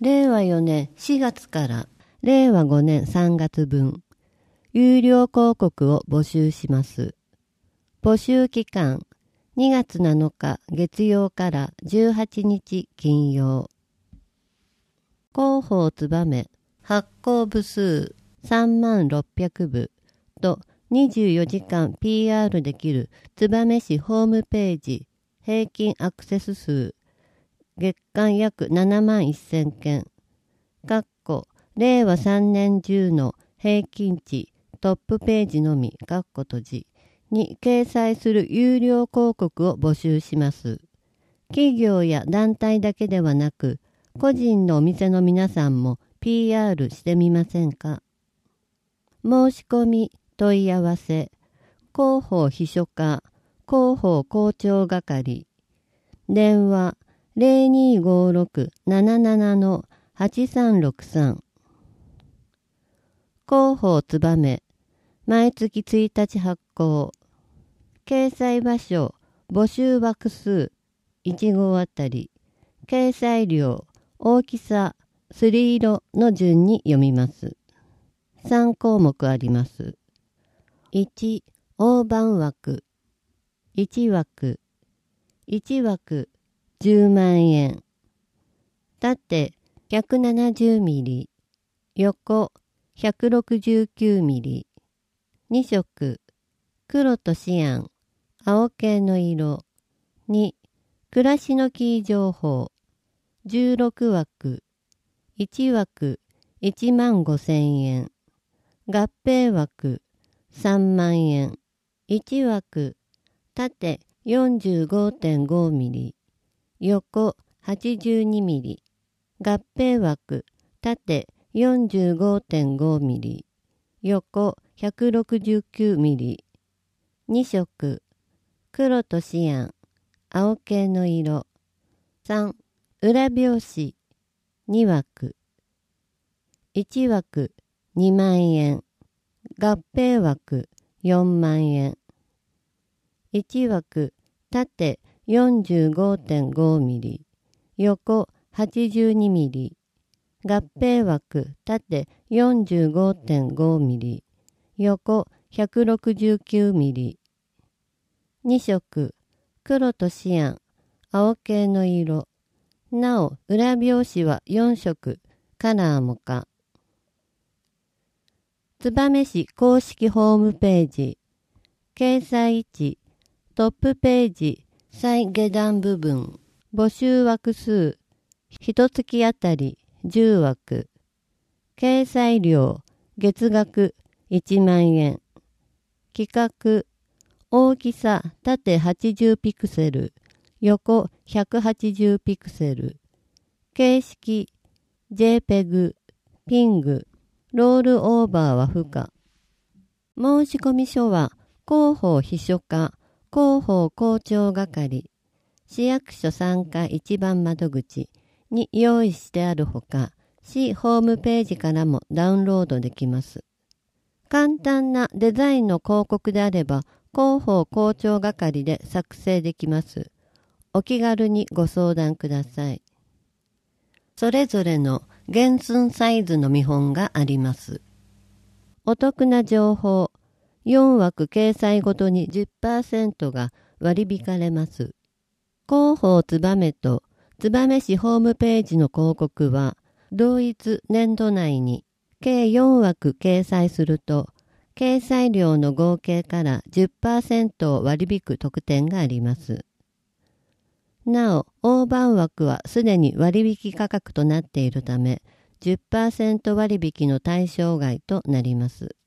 令和4年4月から令和5年3月分、有料広告を募集します。募集期間、2月7日月曜から18日金曜。広報つばめ、発行部数3600部と24時間 PR できる燕市ホームページ平均アクセス数月間約7万1000件令和3年中の平均値トップページのみ閉じに掲載する有料広告を募集します。企業や団体だけではなく個人のお店の皆さんも PR してみませんか。申し込み問い合わせ、広報秘書課、広報広聴係、電話0256-77-8363。広報つばめ、毎月1日発行。掲載場所、募集枠数、1号あたり、掲載量、大きさ、すり色の順に読みます。3項目あります。1、大判枠。1枠。1枠、10万円。縦、170ミリ。横、169ミリ。2色、黒とシアン、青系の色。2、暮らしのキー情報。16枠。1枠、1万5000円。合併枠、3万円。1枠、縦 45.5 ミリ。横82ミリ。合併枠、縦 45.5 ミリ。横169ミリ。2色、黒とシアン、青系の色。3、裏表紙、2枠。1枠、2万円。合併枠、4万円。1枠、縦 45.5 ミリ。横82ミリ。合併枠、縦 45.5 ミリ。横169ミリ。2色、黒とシアン、青系の色。なお、裏表紙は4色、カラーもか。燕市公式ホームページ。掲載位置、トップページ、最下段部分。募集枠数、1月あたり10枠。掲載料、月額1万円。規格、大きさ縦80ピクセル、横180ピクセル。形式、JPEG、PNG、ロールオーバーは不可。申込書は広報秘書課、広報広聴係、市役所3階1番窓口に用意してあるほか、市ホームページからもダウンロードできます。簡単なデザインの広告であれば、広報広聴係で作成できます。お気軽にご相談ください。それぞれの原寸サイズの見本があります。お得な情報、4枠掲載ごとに 10% が割り引かれます。広報つばめと燕市ホームページの広告は、同一年度内に計4枠掲載すると、掲載量の合計から 10% を割り引く特典があります。なお、大判枠はすでに割引価格となっているため、10% 割引の対象外となります。